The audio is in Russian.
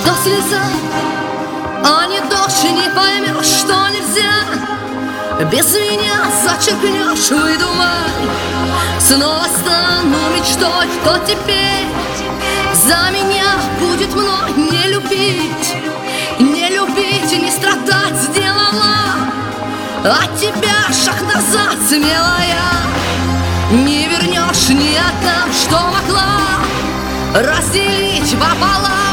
что слеза, а не дождь, не поймешь, что нельзя. Без меня зачеркнешь, выдумай. Снова стану мечтой, кто теперь за меня будет мной не любить, не любить и не страдать сделала. От тебя шаг назад, смелая, не вернешь, не отдам, что могла разделить пополам.